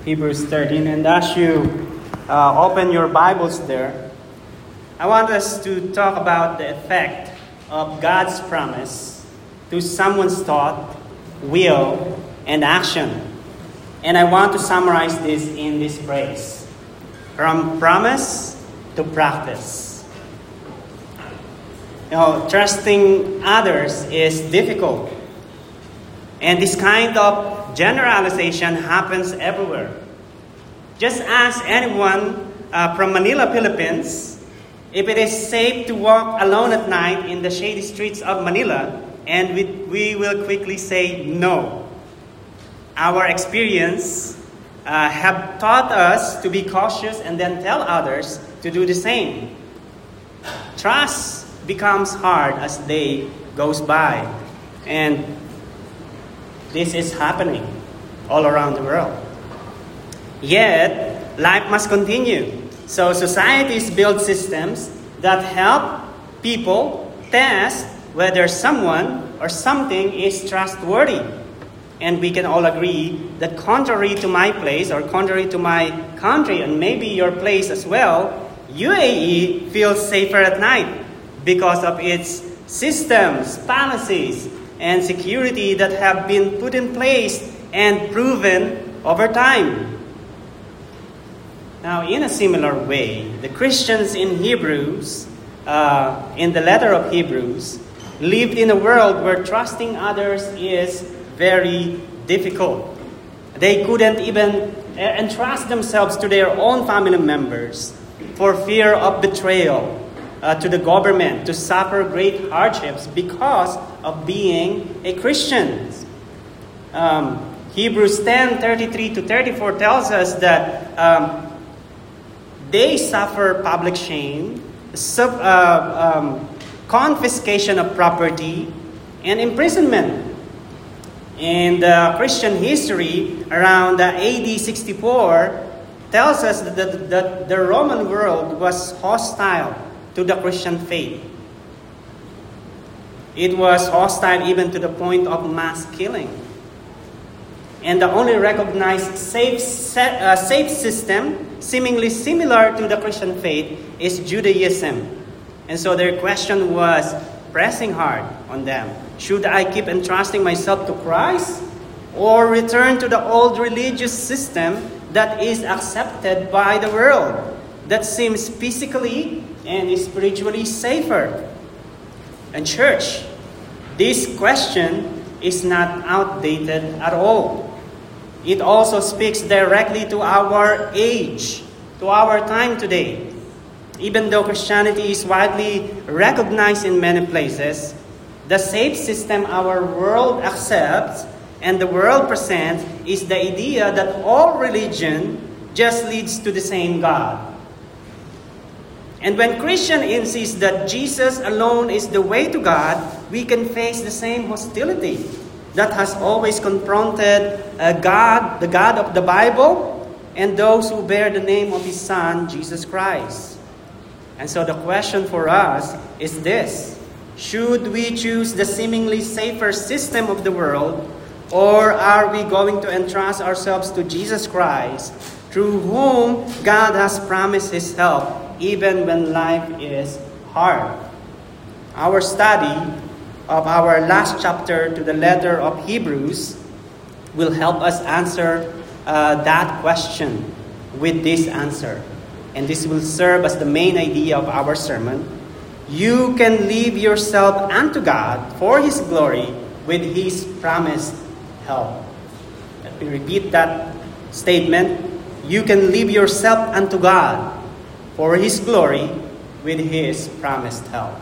Hebrews 13. And as you open your Bibles there, I want us to talk about the effect of God's promise to someone's thought, will, and action. And I want to summarize this in this phrase: from promise to practice. Trusting others is difficult. And this kind of generalization happens everywhere. Just ask anyone from Manila, Philippines, if it is safe to walk alone at night in the shady streets of Manila, and we will quickly say no. Our experience have taught us to be cautious and then tell others to do the same. Trust becomes hard as day goes by, and this is happening all around the world. Yet, life must continue. So societies build systems that help people test whether someone or something is trustworthy. And we can all agree that contrary to my place or contrary to my country and maybe your place as well, UAE feels safer at night because of its systems, policies, and security that have been put in place and proven over time. Now, in a similar way, the Christians in Hebrews, in the letter of Hebrews, lived in a world where trusting others is very difficult. They couldn't even entrust themselves to their own family members for fear of betrayal to the government, to suffer great hardships because of being a Christian. Hebrews 10:33-34 tells us that they suffer public shame, confiscation of property, and imprisonment. And Christian history around AD 64 tells us that the Roman world was hostile to the Christian faith. It was hostile even to the point of mass killing. And the only recognized safe system, seemingly similar to the Christian faith, is Judaism. And so their question was pressing hard on them. Should I keep entrusting myself to Christ or return to the old religious system that is accepted by the world, that seems physically and spiritually safer? And church, this question is not outdated at all. It also speaks directly to our age, to our time today. Even though Christianity is widely recognized in many places, the safe system our world accepts and the world presents is the idea that all religion just leads to the same God. And when Christians insist that Jesus alone is the way to God, we can face the same hostility that has always confronted God, the God of the Bible, and those who bear the name of His Son, Jesus Christ. And so the question for us is this: should we choose the seemingly safer system of the world, or are we going to entrust ourselves to Jesus Christ, through whom God has promised His help even when life is hard? Our study of our last chapter to the letter of Hebrews will help us answer that question with this answer. And this will serve as the main idea of our sermon. You can leave yourself unto God for His glory with His promised help. Let me repeat that statement. You can leave yourself unto God for His glory with His promised help.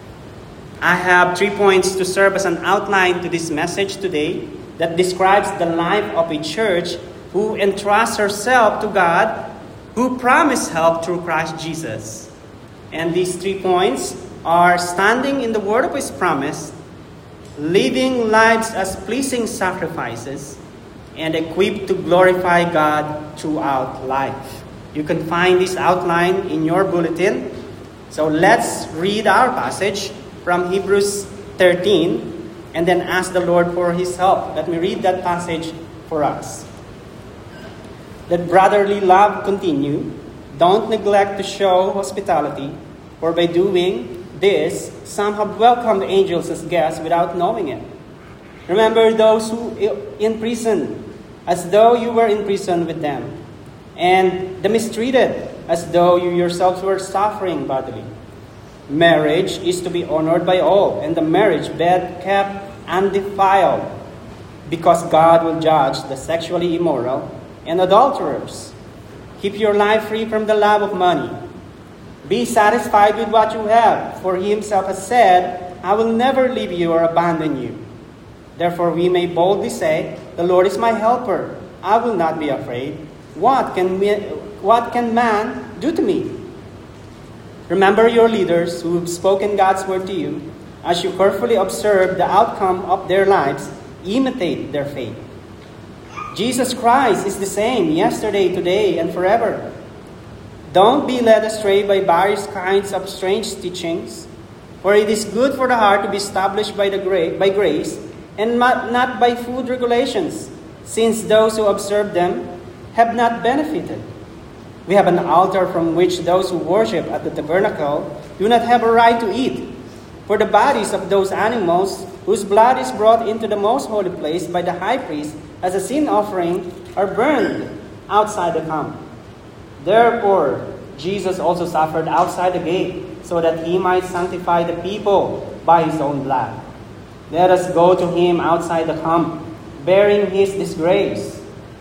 I have 3 points to serve as an outline to this message today that describes the life of a church who entrusts herself to God, who promised help through Christ Jesus. And these 3 points are standing in the word of His promise, living lives as pleasing sacrifices, and equipped to glorify God throughout life. You can find this outline in your bulletin. So let's read our passage from Hebrews 13 and then ask the Lord for His help. Let me read that passage for us. Let brotherly love continue. Don't neglect to show hospitality, for by doing this, some have welcomed angels as guests without knowing it. Remember those who in prison, as though you were in prison with them, and the mistreated, as though you yourselves were suffering bodily. Marriage is to be honored by all, and the marriage bed kept undefiled, because God will judge the sexually immoral and adulterers. Keep your life free from the love of money. Be satisfied with what you have, for he himself has said, I will never leave you or abandon you. Therefore we may boldly say, the Lord is my helper. I will not be afraid. What can man do to me? Remember your leaders who have spoken God's word to you. As you carefully observe the outcome of their lives, imitate their faith. Jesus Christ is the same yesterday, today, and forever. Don't be led astray by various kinds of strange teachings, for it is good for the heart to be established by grace, and not by food regulations, since those who observe them have not benefited. We have an altar from which those who worship at the tabernacle do not have a right to eat. For the bodies of those animals whose blood is brought into the most holy place by the high priest as a sin offering are burned outside the camp. Therefore, Jesus also suffered outside the gate, so that he might sanctify the people by his own blood. Let us go to him outside the camp, bearing his disgrace.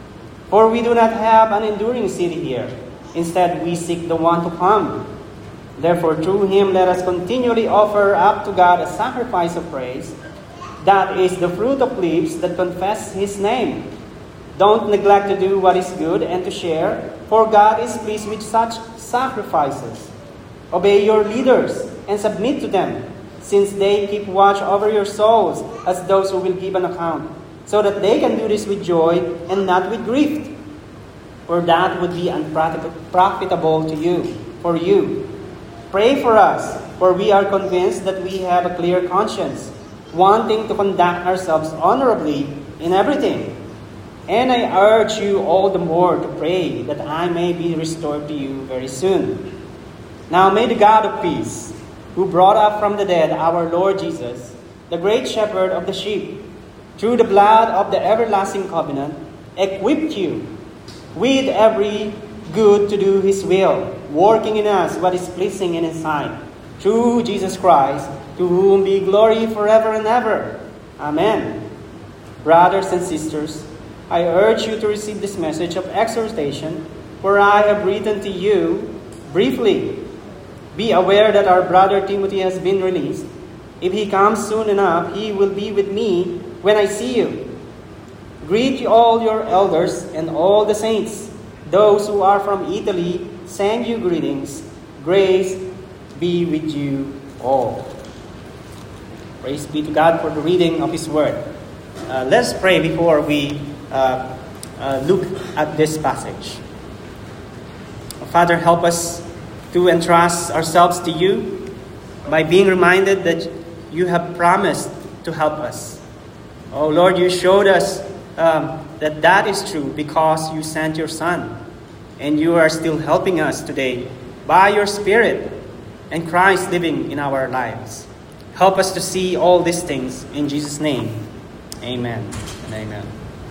For we do not have an enduring city here. Instead, we seek the one to come. Therefore, through him, let us continually offer up to God a sacrifice of praise. That is the fruit of lips that confess his name. Don't neglect to do what is good and to share, for God is pleased with such sacrifices. Obey your leaders and submit to them, since they keep watch over your souls as those who will give an account, so that they can do this with joy and not with grief, for that would be unprofitable to you. For you, pray for us, for we are convinced that we have a clear conscience, wanting to conduct ourselves honorably in everything. And I urge you all the more to pray that I may be restored to you very soon. Now may the God of peace, who brought up from the dead our Lord Jesus, the great shepherd of the sheep, through the blood of the everlasting covenant, equip you with every good to do his will, working in us what is pleasing in his sight, through Jesus Christ, to whom be glory forever and ever. Amen. Brothers and sisters, I urge you to receive this message of exhortation, for I have written to you briefly. Be aware that our brother Timothy has been released. If he comes soon enough, he will be with me when I see you. Greet all your elders and all the saints. Those who are from Italy send you greetings. Grace be with you all. Praise be to God for the reading of his word. Let's pray before we look at this passage. Father, help us to entrust ourselves to you by being reminded that you have promised to help us. Oh Lord, you showed us that is true because you sent your Son, and you are still helping us today by your Spirit and Christ living in our lives. Help us to see all these things in Jesus' name. Amen and amen.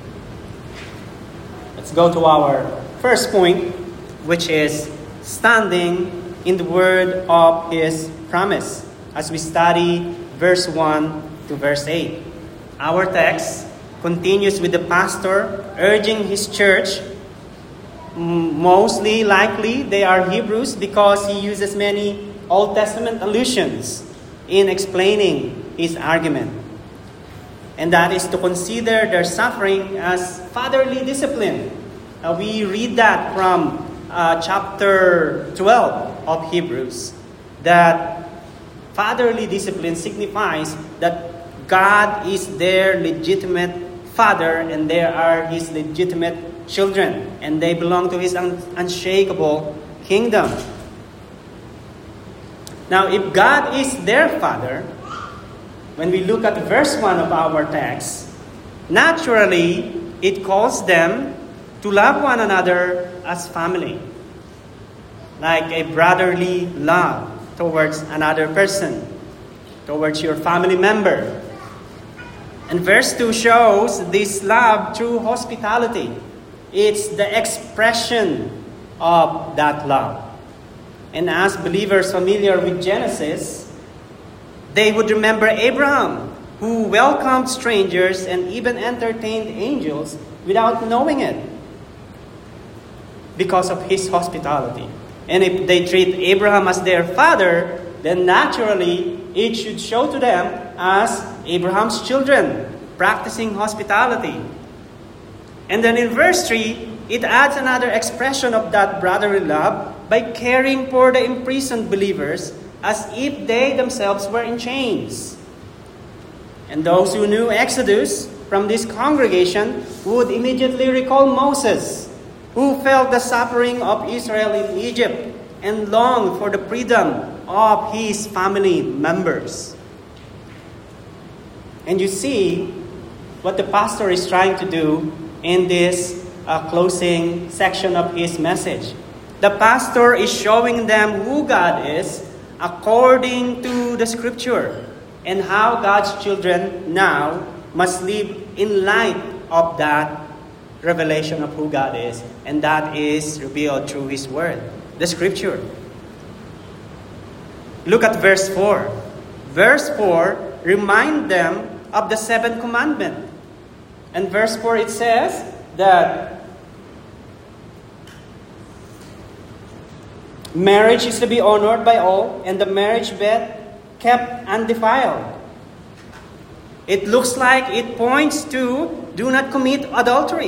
Let's go to our first point, which is standing in the word of his promise, as we study verse 1 to verse 8. Our text continues with the pastor urging his church. Mostly likely they are Hebrews, because he uses many Old Testament allusions in explaining his argument. And that is to consider their suffering as fatherly discipline. We read that from chapter 12 of Hebrews, that fatherly discipline signifies that God is their legitimate father and they are his legitimate children, and they belong to his unshakable kingdom. Now, if God is their father, when we look at verse 1 of our text, naturally it calls them to love one another as family, like a brotherly love towards another person, towards your family member. And verse 2 shows this love through hospitality. It's the expression of that love. And as believers familiar with Genesis, they would remember Abraham, who welcomed strangers and even entertained angels without knowing it because of his hospitality. And if they treat Abraham as their father, then naturally it should show to them as Abraham's children, practicing hospitality. And then in verse 3, it adds another expression of that brotherly love by caring for the imprisoned believers as if they themselves were in chains. And those who knew Exodus from this congregation would immediately recall Moses, who felt the suffering of Israel in Egypt and longed for the freedom of his family members. And you see what the pastor is trying to do in this closing section of his message. The pastor is showing them who God is according to the scripture and how God's children now must live in light of that revelation of who God is. And that is revealed through His Word, the scripture. Look at verse 4. Verse 4 reminds them of the seventh commandment. And verse 4 it says that marriage is to be honored by all, and the marriage bed kept undefiled. It looks like it points to do not commit adultery.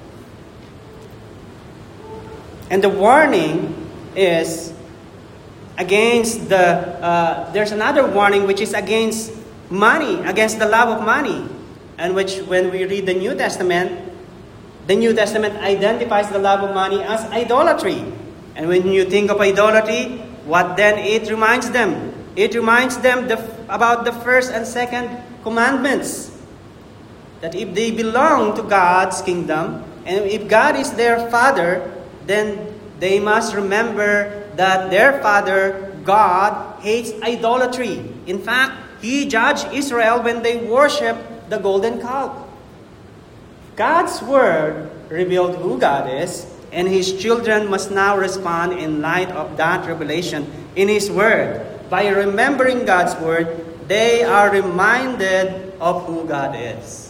And the warning is against there's another warning which is against money, against the love of money. And which when we read the New Testament identifies the love of money as idolatry. And when you think of idolatry, what then it reminds them? It reminds them about the first and second commandments. That if they belong to God's kingdom, and if God is their Father, then they must remember that their Father, God, hates idolatry. In fact, He judged Israel when they worshiped the golden calf. God's Word revealed who God is, and His children must now respond in light of that revelation in His Word. By remembering God's Word, they are reminded of who God is.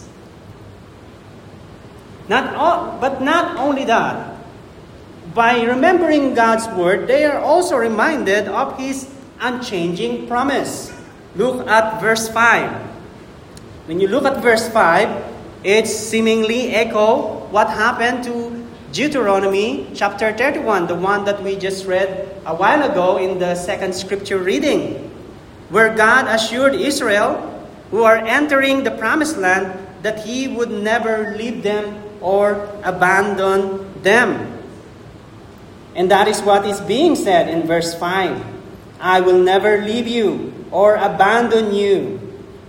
But not only that. By remembering God's Word, they are also reminded of His unchanging promise. Look at verse 5. When you look at verse 5, it seemingly echo what happened to Deuteronomy chapter 31, the one that we just read a while ago in the second scripture reading, where God assured Israel, who are entering the promised land, that He would never leave them or abandon them. And that is what is being said in verse 5. I will never leave you or abandon you.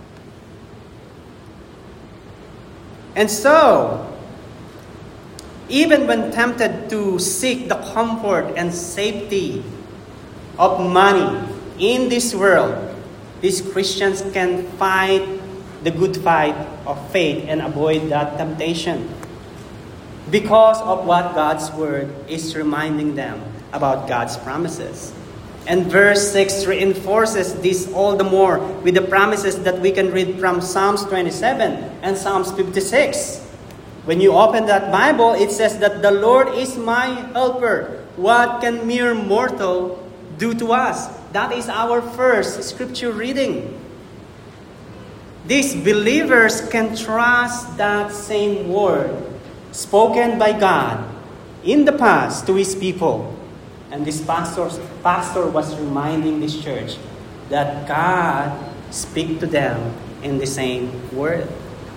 And so, even when tempted to seek the comfort and safety of money in this world, these Christians can fight the good fight of faith and avoid that temptation because of what God's Word is reminding them about God's promises. And verse 6 reinforces this all the more with the promises that we can read from Psalms 27 and Psalms 56. When you open that Bible, it says that the Lord is my helper. What can mere mortal do to us? That is our first scripture reading. These believers can trust that same word spoken by God in the past to His people. And this pastor was reminding this church that God speaks to them in the same word.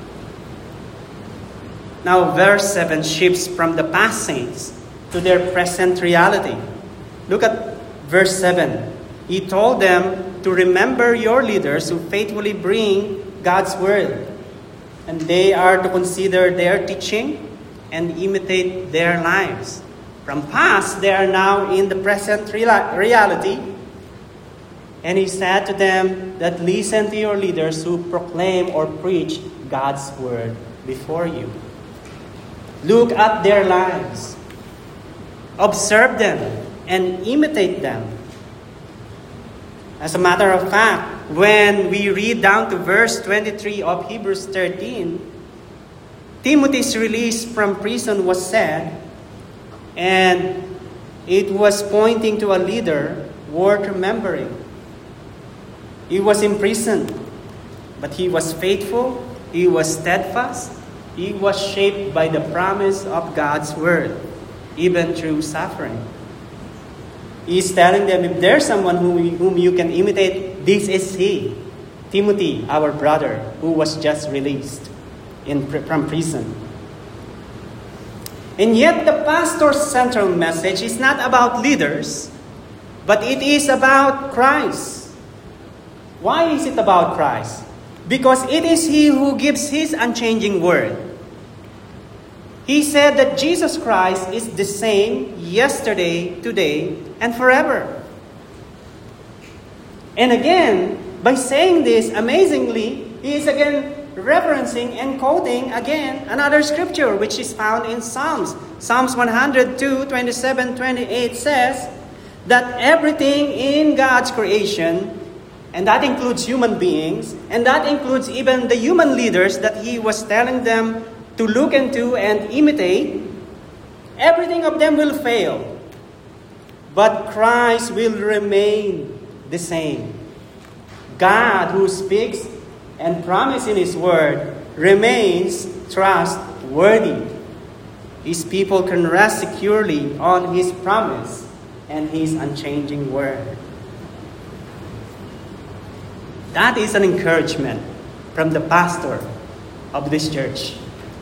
Now, verse 7 shifts from the past saints to their present reality. Look at verse 7. He told them to remember your leaders who faithfully bring God's word. And they are to consider their teaching and imitate their lives. From past, they are now in the present reality. And he said to them that listen to your leaders who proclaim or preach God's word before you. Look at their lives. Observe them and imitate them. As a matter of fact, when we read down to verse 23 of Hebrews 13, Timothy's release from prison was said, and it was pointing to a leader worth remembering. He was imprisoned, but he was faithful, he was steadfast, he was shaped by the promise of God's word, even through suffering. He's telling them, if there's someone whom you can imitate, this is he, Timothy, our brother, who was just released from prison. And yet the pastor's central message is not about leaders, but it is about Christ. Why is it about Christ? Because it is He who gives His unchanging word. He said that Jesus Christ is the same yesterday, today, and forever. And again, by saying this, amazingly, He is again referencing and quoting again another scripture which is found in Psalms. Psalms 102, 27, 28 says that everything in God's creation, and that includes human beings, and that includes even the human leaders that He was telling them to look into and imitate, everything of them will fail. But Christ will remain the same. God who speaks and promises in His word remains trustworthy. His people can rest securely on His promise and His unchanging word. That is an encouragement from the pastor of this church.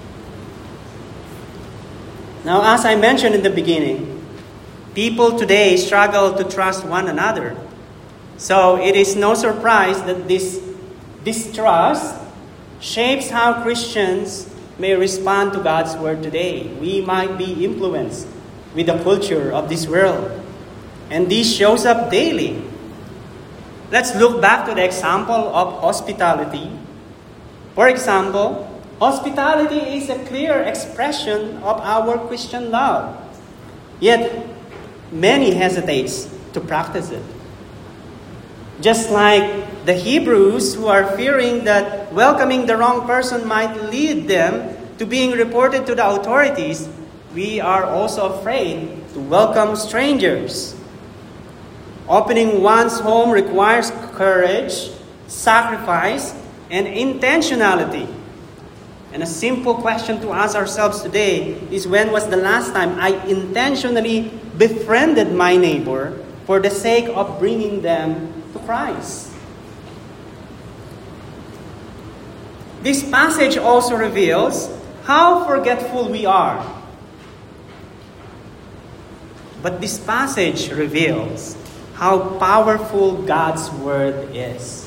Now, as I mentioned in the beginning, people today struggle to trust one another. So it is no surprise that this distrust shapes how Christians may respond to God's word today. We might be influenced with the culture of this world. And this shows up daily. Let's look back to the example of hospitality. For example, hospitality is a clear expression of our Christian love. Yet, many hesitates to practice it. Just like the Hebrews who are fearing that welcoming the wrong person might lead them to being reported to the authorities, we are also afraid to welcome strangers. Opening one's home requires courage, sacrifice, and intentionality. And a simple question to ask ourselves today is, when was the last time I intentionally befriended my neighbor for the sake of bringing them to Christ? This passage also reveals how forgetful we are. But this passage reveals how powerful God's word is.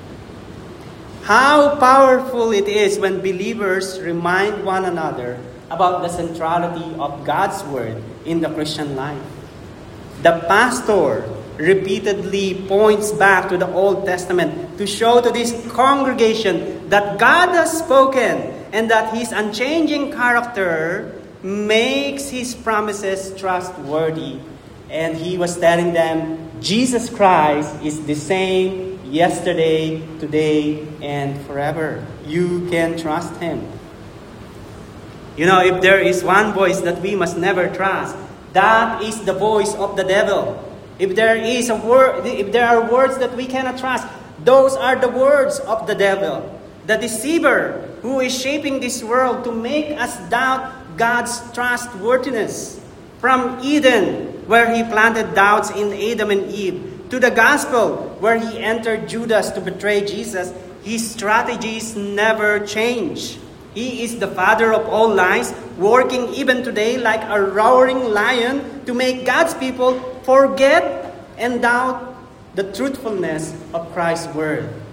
How powerful it is when believers remind one another about the centrality of God's word in the Christian life. The pastor repeatedly points back to the Old Testament to show to this congregation that God has spoken and that His unchanging character makes His promises trustworthy. And He was telling them, Jesus Christ is the same yesterday, today, and forever. You can trust Him. You know, if there is one voice that we must never trust, that is the voice of the devil. If there are words that we cannot trust, those are the words of the devil, the deceiver who is shaping this world to make us doubt God's trustworthiness. From Eden, where He planted doubts in Adam and Eve, to the gospel, where He entered Judas to betray Jesus, His strategies never change. He is the father of all lies, working even today like a roaring lion to make God's people forget and doubt the truthfulness of Christ's word.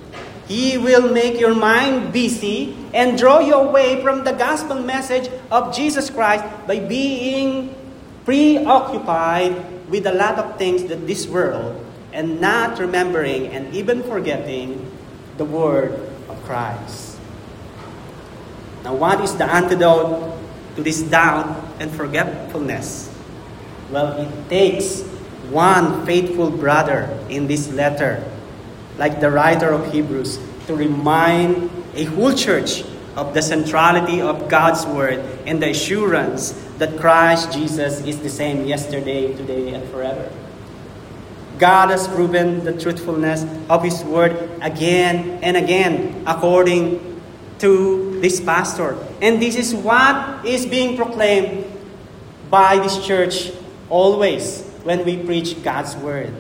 He will make your mind busy and draw you away from the gospel message of Jesus Christ by being preoccupied with a lot of things that this world and not remembering and even forgetting the word of Christ. Now, what is the antidote to this doubt and forgetfulness? Well, it takes one faithful brother in this letter, like the writer of Hebrews, to remind a whole church of the centrality of God's word and the assurance that Christ Jesus is the same yesterday, today, and forever. God has proven the truthfulness of His word again and again, according to this pastor. And this is what is being proclaimed by this church always when we preach God's word.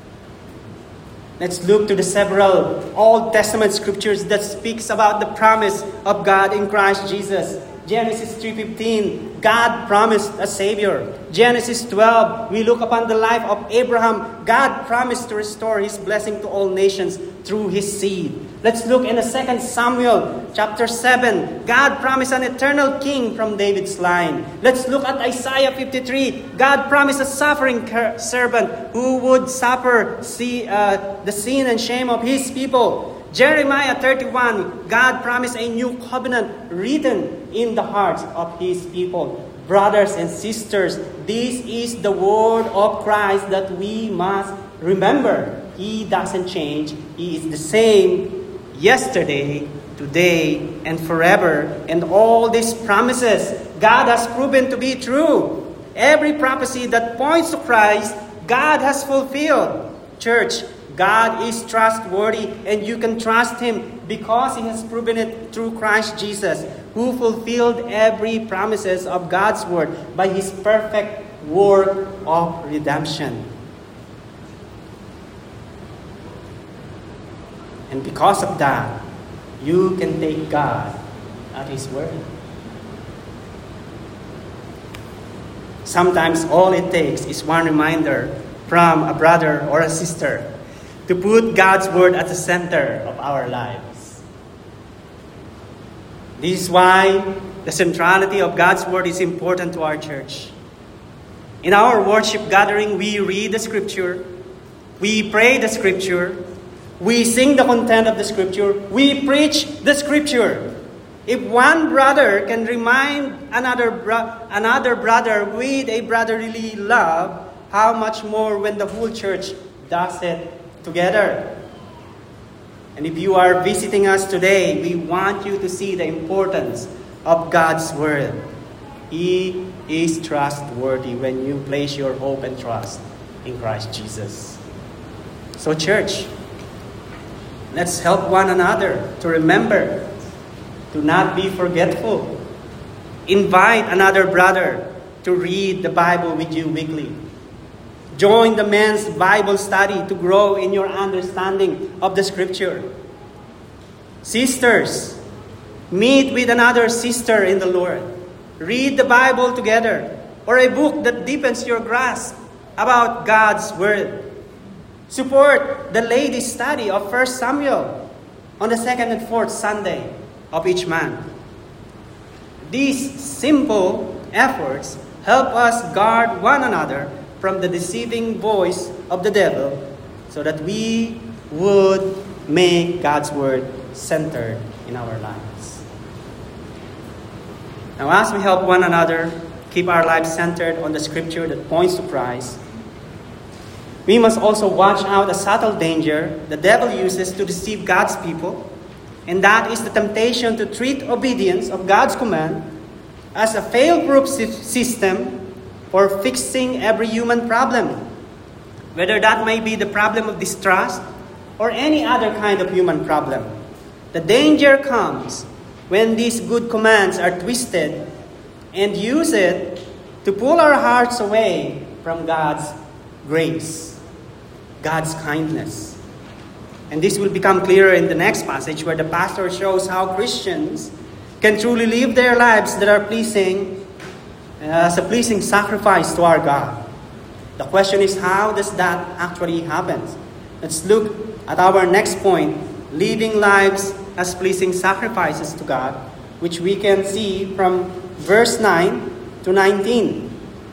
Let's look to the several Old Testament scriptures that speaks about the promise of God in Christ Jesus. Genesis 3:15, God promised a Savior. Genesis 12, we look upon the life of Abraham. God promised to restore His blessing to all nations through His seed. Let's look in the 2 Samuel chapter 7. God promised an eternal king from David's line. Let's look at Isaiah 53. God promised a suffering servant who would suffer the sin and shame of His people. Jeremiah 31, God promised a new covenant written in the hearts of His people. Brothers and sisters, this is the word of Christ that we must remember. He doesn't change. He is the same yesterday, today, and forever. And all these promises, God has proven to be true. Every prophecy that points to Christ, God has fulfilled. Church, God is trustworthy and you can trust Him because He has proven it through Christ Jesus, who fulfilled every promises of God's word by His perfect work of redemption. And because of that, you can take God at His word. Sometimes all it takes is one reminder from a brother or a sister to put God's word at the center of our lives. This is why the centrality of God's word is important to our church. In our worship gathering, we read the scripture, we pray the scripture, we sing the content of the scripture, we preach the scripture. If one brother can remind another brother with a brotherly love, how much more when the whole church does it together. And if you are visiting us today, we want you to see the importance of God's word. He is trustworthy when you place your hope and trust in Christ Jesus. So church, let's help one another to remember, to not be forgetful. Invite another brother to read the Bible with you weekly. Join the men's Bible study to grow in your understanding of the scripture. Sisters, meet with another sister in the Lord. Read the Bible together or a book that deepens your grasp about God's word. Support the ladies' study of 1 Samuel on the 2nd and 4th Sunday of each month. These simple efforts help us guard one another from the deceiving voice of the devil so that we would make God's word centered in our lives. Now, as we help one another keep our lives centered on the scripture that points to Christ, we must also watch out a subtle danger the devil uses to deceive God's people, and that is the temptation to treat obedience of God's command as a fail-proof system for fixing every human problem, whether that may be the problem of distrust or any other kind of human problem. The danger comes when these good commands are twisted and used to pull our hearts away from God's grace, God's kindness. And this will become clearer in the next passage where the pastor shows how Christians can truly live their lives that are pleasing as a pleasing sacrifice to our God. The question is, how does that actually happen? Let's look at our next point living lives as pleasing sacrifices to God, which we can see from verse 9 to 19.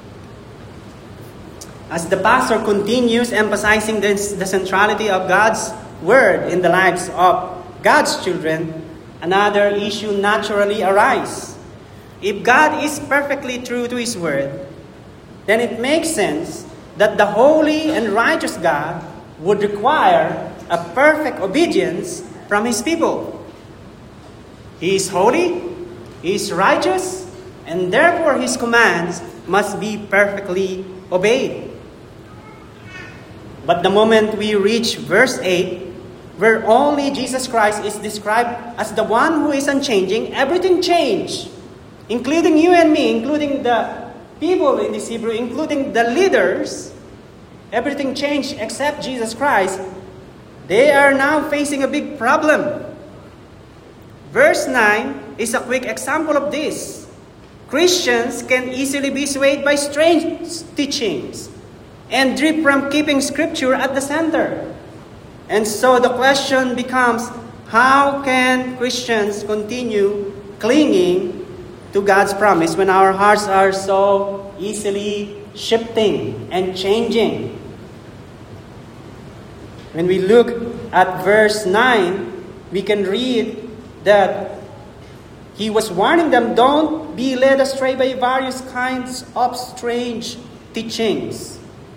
As the pastor continues emphasizing the centrality of God's word in the lives of God's children, another issue naturally arises. If God is perfectly true to His word, then it makes sense that the holy and righteous God would require a perfect obedience from His people. He is holy, He is righteous, and therefore His commands must be perfectly obeyed. But the moment we reach verse 8, where only Jesus Christ is described as the one who is unchanging, everything changed, including you and me, including the people in this Hebrew, including the leaders. Everything changed except Jesus Christ. They are now facing a big problem. Verse 9 is a quick example of this. Christians can easily be swayed by strange teachings and drift from keeping Scripture at the center. And so the question becomes, how can Christians continue clinging to God's promise when our hearts are so easily shifting and changing? When we look at verse 9, we can read that He was warning them, don't be led astray by various kinds of strange teachings.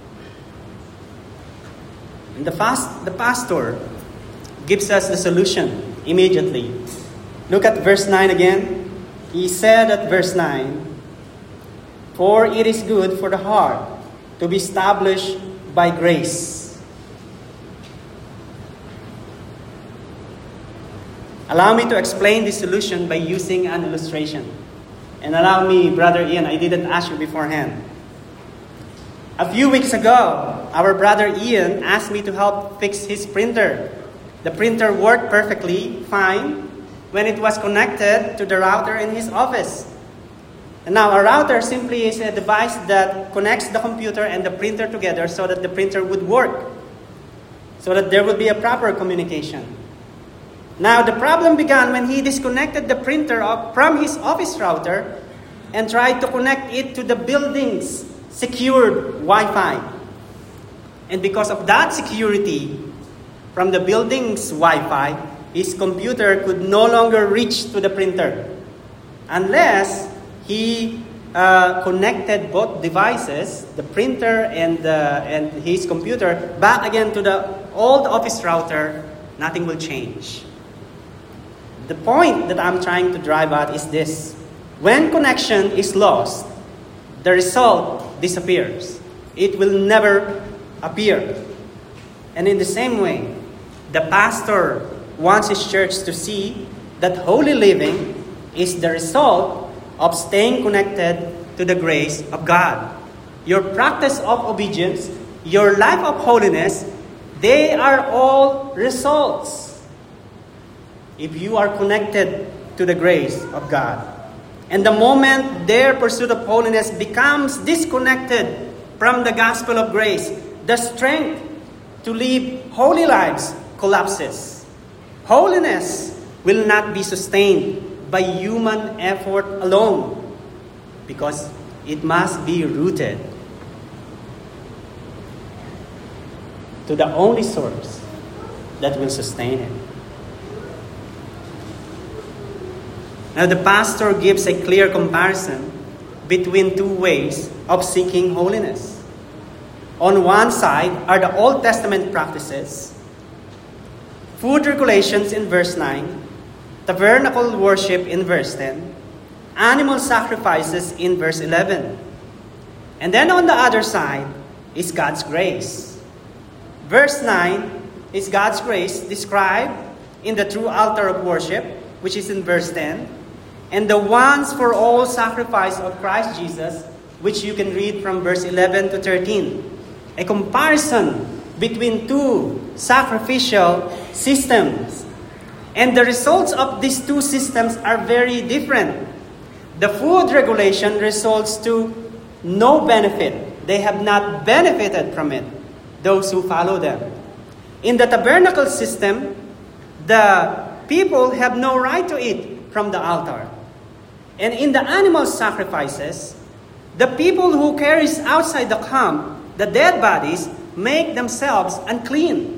And the pastor gives us the solution immediately. Look at verse 9 again. He said at verse 9, "For it is good for the heart to be established by grace." Allow me to explain this solution by using an illustration. And allow me, Brother Ian, I didn't ask you beforehand. A few weeks ago, our brother Ian asked me to help fix his printer. The printer worked perfectly fine when it was connected to the router in his office. And now a router simply is a device that connects the computer and the printer together so that the printer would work, so that there would be a proper communication. Now the problem began when he disconnected the printer from his office router and tried to connect it to the building's secured Wi-Fi. And because of that security from the building's Wi-Fi, his computer could no longer reach to the printer unless he connected both devices, the printer and his computer, back again to the old office router. Nothing will change. The point that I'm trying to drive at is this. When connection is lost, the result disappears. It will never appear. And in the same way, the pastor wants his church to see that holy living is the result of staying connected to the grace of God. Your practice of obedience, your life of holiness, they are all results if you are connected to the grace of God. And the moment their pursuit of holiness becomes disconnected from the gospel of grace, the strength to live holy lives collapses. Holiness will not be sustained by human effort alone, because it must be rooted to the only source that will sustain it. Now the pastor gives a clear comparison between two ways of seeking holiness. On one side are the Old Testament practices, food regulations in verse 9, tabernacle worship in verse 10, animal sacrifices in verse 11. And then on the other side is God's grace. Verse 9 is God's grace described in the true altar of worship, which is in verse 10, and the once for all sacrifice of Christ Jesus, which you can read from verse 11 to 13. A comparison between two sacrificial systems. And the results of these two systems are very different. The food regulation results to no benefit. They have not benefited from it, those who follow them. In the tabernacle system, the people have no right to eat from the altar. And in the animal sacrifices, the people who carries outside the camp the dead bodies make themselves unclean.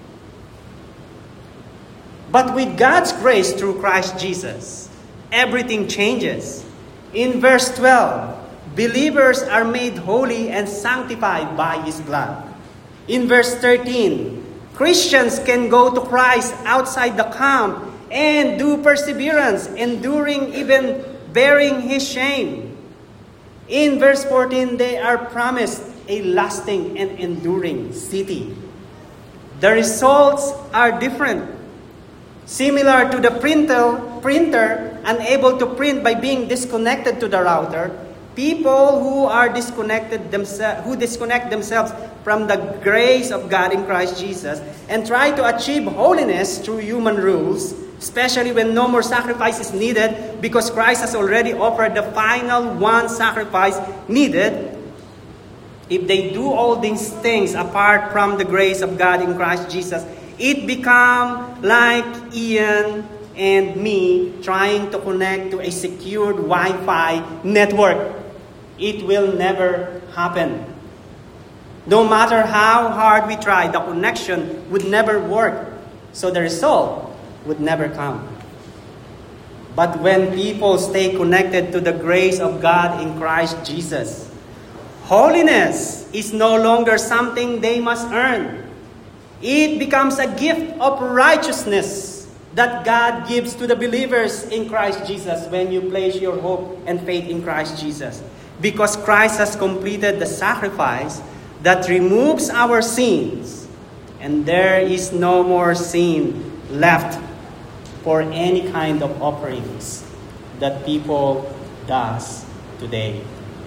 But with God's grace through Christ Jesus, everything changes. In verse 12, believers are made holy and sanctified by His blood. In verse 13, Christians can go to Christ outside the camp and do perseverance, enduring, even bearing His shame. In verse 14, they are promised a lasting and enduring city. The results are different. Similar to the printer unable to print by being disconnected to the router, people who disconnect themselves from the grace of God in Christ Jesus and try to achieve holiness through human rules, especially when no more sacrifice is needed because Christ has already offered the final one sacrifice needed. If they do all these things apart from the grace of God in Christ Jesus, it becomes like Ian and me trying to connect to a secured Wi-Fi network. It will never happen. No matter how hard we try, the connection would never work. So the result would never come. But when people stay connected to the grace of God in Christ Jesus, holiness is no longer something they must earn. It becomes a gift of righteousness that God gives to the believers in Christ Jesus when you place your hope and faith in Christ Jesus. Because Christ has completed the sacrifice that removes our sins, and there is no more sin left for any kind of offerings that people does today.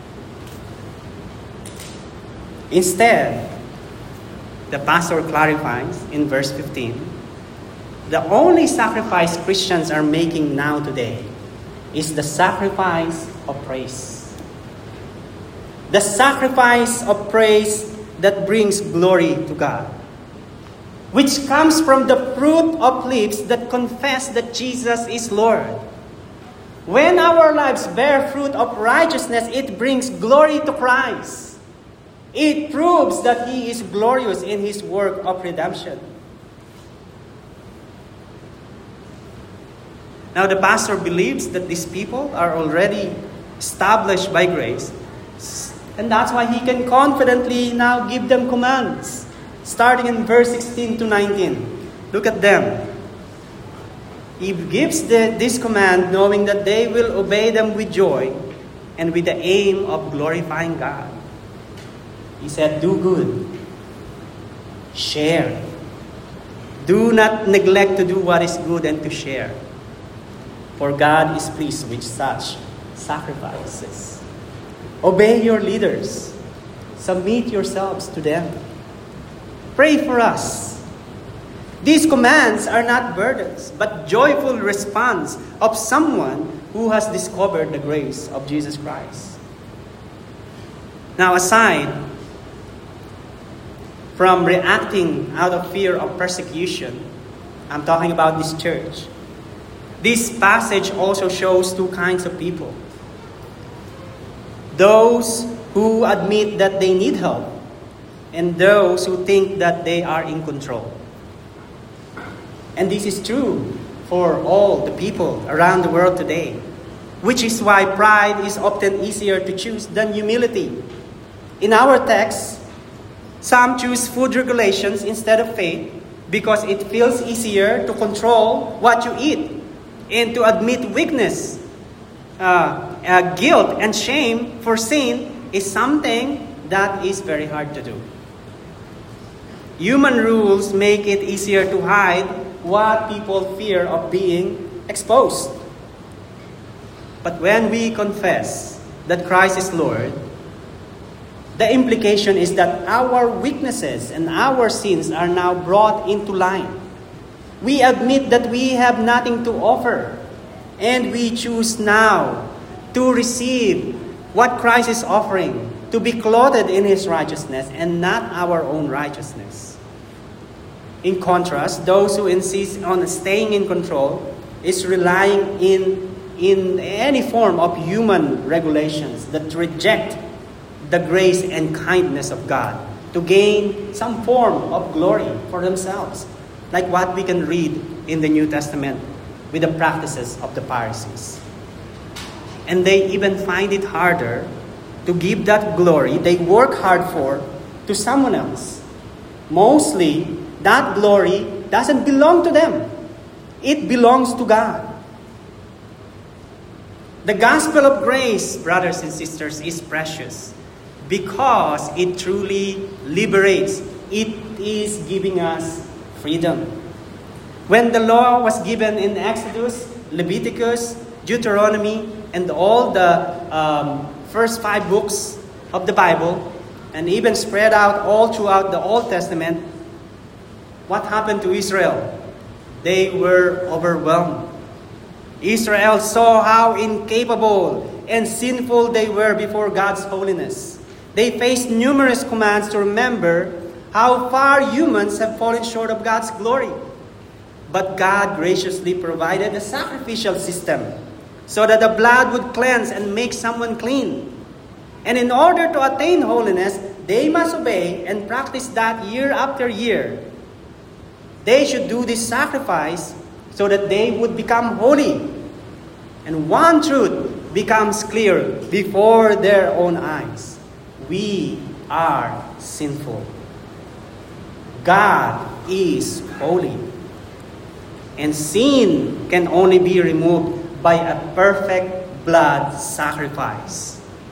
Instead, the pastor clarifies in verse 15, the only sacrifice Christians are making now today is the sacrifice of praise. The sacrifice of praise that brings glory to God, which comes from the fruit of lips that confess that Jesus is Lord. When our lives bear fruit of righteousness, it brings glory to Christ. It proves that He is glorious in His work of redemption. Now the pastor believes that these people are already established by grace, and that's why he can confidently now give them commands, starting in verse 16 to 19. Look at them. He gives this command knowing that they will obey them with joy and with the aim of glorifying God. He said, do good. Share. Do not neglect to do what is good and to share. For God is pleased with such sacrifices. Obey your leaders. Submit yourselves to them. Pray for us. These commands are not burdens, but joyful response of someone who has discovered the grace of Jesus Christ. Now, aside from reacting out of fear of persecution, I'm talking about this church. This passage also shows two kinds of people. Those who admit that they need help, and those who think that they are in control. And this is true for all the people around the world today, which is why pride is often easier to choose than humility. In our text, some choose food regulations instead of faith because it feels easier to control what you eat and to admit weakness. Guilt and shame for sin is something that is very hard to do. Human rules make it easier to hide what people fear of being exposed. But when we confess that Christ is Lord, the implication is that our weaknesses and our sins are now brought into line. We admit that we have nothing to offer, and we choose now to receive what Christ is offering, to be clothed in His righteousness and not our own righteousness. In contrast, those who insist on staying in control is relying in any form of human regulations that reject the grace and kindness of God to gain some form of glory for themselves, like what we can read in the New Testament with the practices of the Pharisees. And they even find it harder to give that glory they work hard for to someone else. Mostly, that glory doesn't belong to them. It belongs to God. The gospel of grace, brothers and sisters, is precious because it truly liberates. It is giving us freedom. When the law was given in Exodus, Leviticus, Deuteronomy, and all the first 5 books of the Bible, and even spread out all throughout the Old Testament, what happened to Israel? They were overwhelmed. Israel saw how incapable and sinful they were before God's holiness. They faced numerous commands to remember how far humans have fallen short of God's glory. But God graciously provided a sacrificial system so that the blood would cleanse and make someone clean. And in order to attain holiness, they must obey and practice that year after year. They should do this sacrifice so that they would become holy. And one truth becomes clear before their own eyes. We are sinful. God is holy. And sin can only be removed by a perfect blood sacrifice.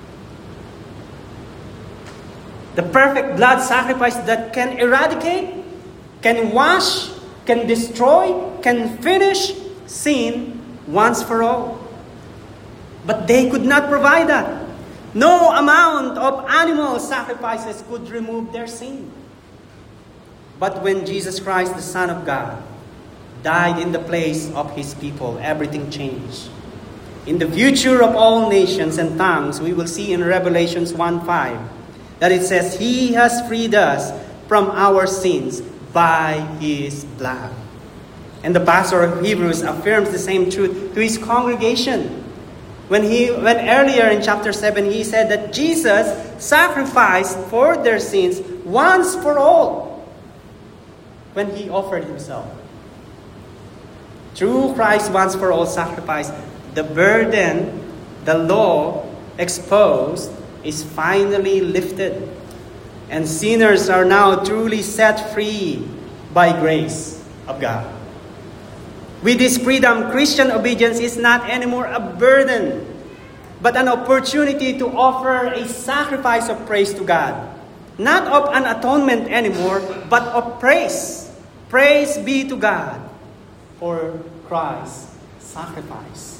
The perfect blood sacrifice that can eradicate, can wash, can destroy, can finish sin once for all. But they could not provide that. No amount of animal sacrifices could remove their sin. But when Jesus Christ, the Son of God, died in the place of His people, everything changed. In the future of all nations and tongues, we will see in Revelations 1:5 that it says, He has freed us from our sins by His blood. And the pastor of Hebrews affirms the same truth to his congregation. When earlier in chapter 7, he said that Jesus sacrificed for their sins once for all when He offered Himself. Through Christ's once for all sacrifice, the burden the law exposed is finally lifted. And sinners are now truly set free by grace of God. With this freedom, Christian obedience is not anymore a burden, but an opportunity to offer a sacrifice of praise to God. Not of an atonement anymore, but of praise. Praise be to God for Christ's sacrifice.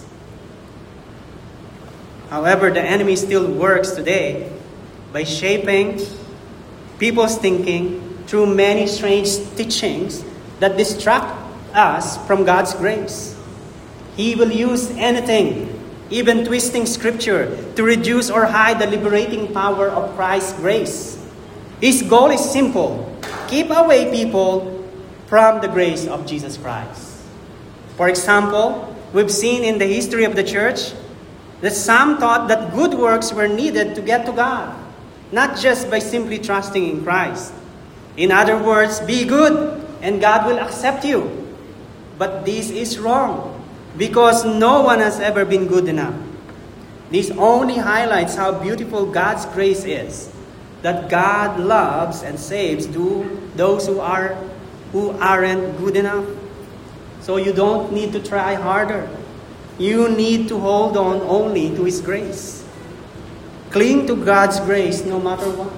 However, the enemy still works today by shaping people's thinking through many strange teachings that distract us from God's grace. He will use anything, even twisting Scripture, to reduce or hide the liberating power of Christ's grace. His goal is simple: keep away people from the grace of Jesus Christ. For example, we've seen in the history of the church that some thought that good works were needed to get to God, not just by simply trusting in Christ. In other words, be good and God will accept you. But this is wrong, because no one has ever been good enough. This only highlights how beautiful God's grace is, that God loves and saves those who aren't good enough. So you don't need to try harder. You need to hold on only to His grace. Cling to God's grace no matter what.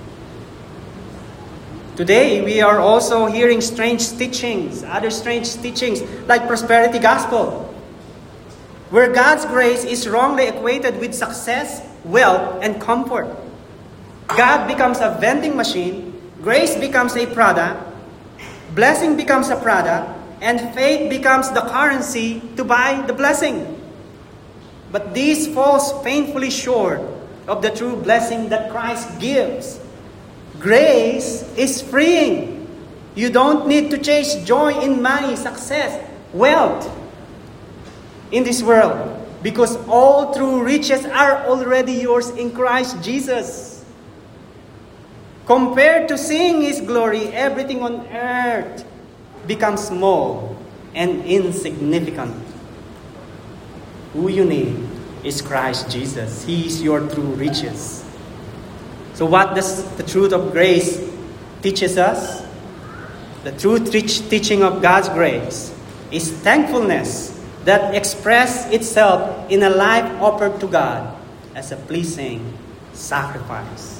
Today, we are also hearing other strange teachings like prosperity gospel, where God's grace is wrongly equated with success, wealth, and comfort. God becomes a vending machine, grace becomes a product, blessing becomes a product, and faith becomes the currency to buy the blessing. But this falls painfully short of the true blessing that Christ gives. Grace is freeing. You don't need to chase joy in money, success, wealth in this world, because all true riches are already yours in Christ Jesus. Compared to seeing His glory, everything on earth becomes small and insignificant. Who you need is Christ Jesus. He is your true riches. So what does the truth of grace teaches us? The true teaching of God's grace is thankfulness that expresses itself in a life offered to God as a pleasing sacrifice.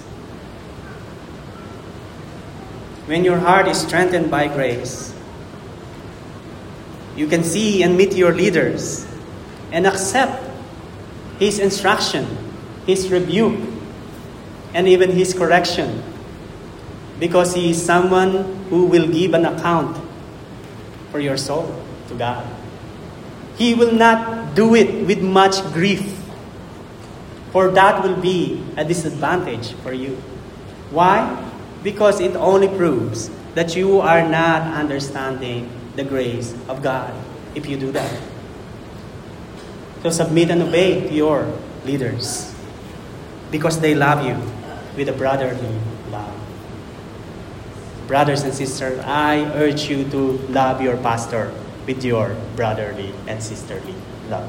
When your heart is strengthened by grace, you can see and meet your leaders and accept His instruction, His rebuke, and even His correction, because He is someone who will give an account for your soul to God. He will not do it with much grief, for that will be a disadvantage for you. Why? Because it only proves that you are not understanding the grace of God if you do that. So submit and obey to your leaders, because they love you with a brotherly love. Brothers and sisters, I urge you to love your pastor with your brotherly and sisterly love.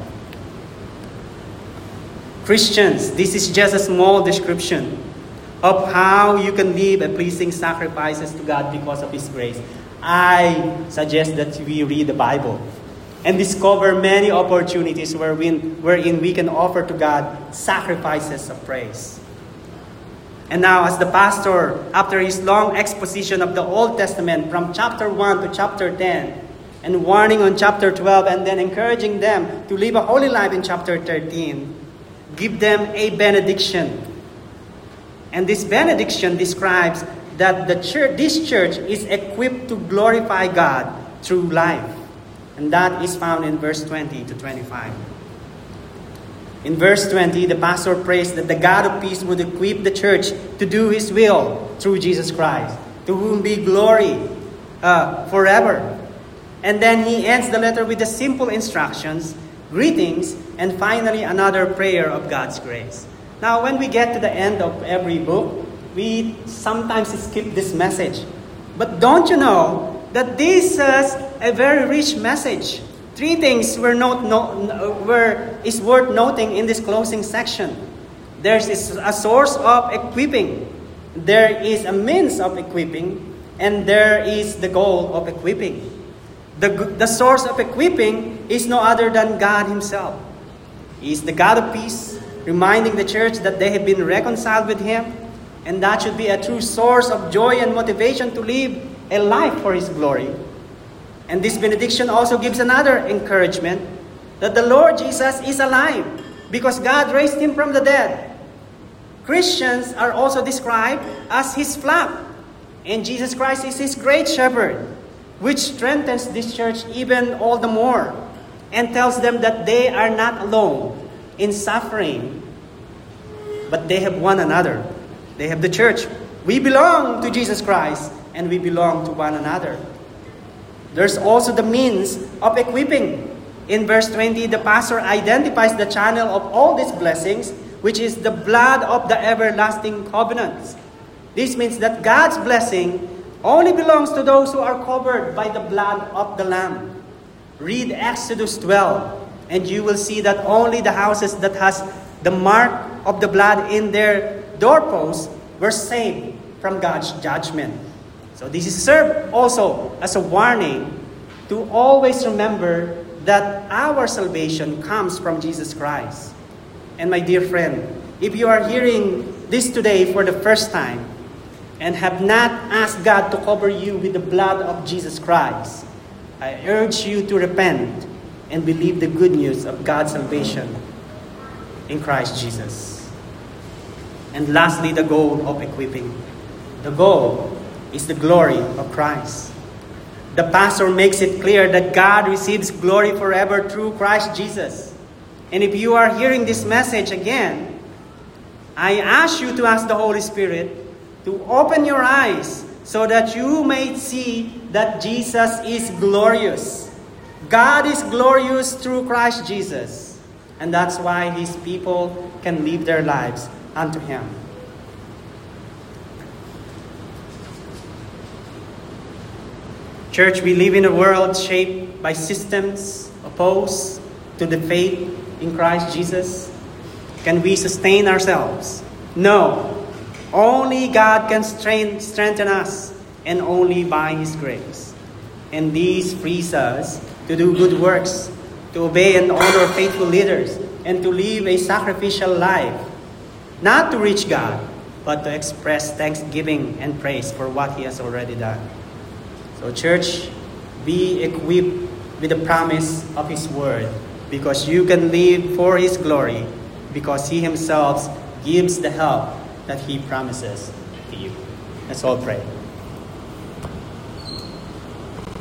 Christians, this is just a small description of how you can live a pleasing sacrifices to God because of His grace. I suggest that we read the Bible and discover many opportunities wherein we can offer to God sacrifices of praise. And now, as the pastor, after his long exposition of the Old Testament from chapter 1 to chapter 10, and warning on chapter 12, and then encouraging them to live a holy life in chapter 13, give them a benediction. And this benediction describes that this church is equipped to glorify God through life. And that is found in verse 20 to 25. In verse 20, the pastor prays that the God of peace would equip the church to do His will through Jesus Christ, to whom be glory forever. And then he ends the letter with the simple instructions, greetings, and finally another prayer of God's grace. Now, when we get to the end of every book, we sometimes skip this message. But don't you know that this is a very rich message? Three things is worth noting in this closing section. There is a source of equipping, there is a means of equipping, and there is the goal of equipping. The source of equipping is no other than God Himself. He is the God of peace, reminding the church that they have been reconciled with Him, and that should be a true source of joy and motivation to live a life for His glory. And this benediction also gives another encouragement that the Lord Jesus is alive because God raised Him from the dead. Christians are also described as His flock, and Jesus Christ is His great shepherd, which strengthens this church even all the more and tells them that they are not alone in suffering, but they have one another. They have the church. We belong to Jesus Christ, and we belong to one another. There's also the means of equipping. In verse 20, the pastor identifies the channel of all these blessings, which is the blood of the everlasting covenants. This means that God's blessing only belongs to those who are covered by the blood of the Lamb. Read Exodus 12, and you will see that only the houses that has the mark of the blood in their doorposts were saved from God's judgment. So this is served also as a warning to always remember that our salvation comes from Jesus Christ. And my dear friend, if you are hearing this today for the first time and have not asked God to cover you with the blood of Jesus Christ, I urge you to repent and believe the good news of God's salvation in Christ Jesus. And lastly, the goal of equipping. The goal is the glory of Christ. The pastor makes it clear that God receives glory forever through Christ Jesus. And if you are hearing this message again, I ask you to ask the Holy Spirit to open your eyes so that you may see that Jesus is glorious. God is glorious through Christ Jesus. And that's why His people can live their lives unto Him. Church, we live in a world shaped by systems opposed to the faith in Christ Jesus. Can we sustain ourselves? No. Only God can strengthen us, and only by His grace. And this frees us to do good works, to obey and honor faithful leaders, and to live a sacrificial life. Not to reach God, but to express thanksgiving and praise for what He has already done. So church, be equipped with the promise of His word, because you can live for His glory, because He Himself gives the help that He promises to you. Let's all pray.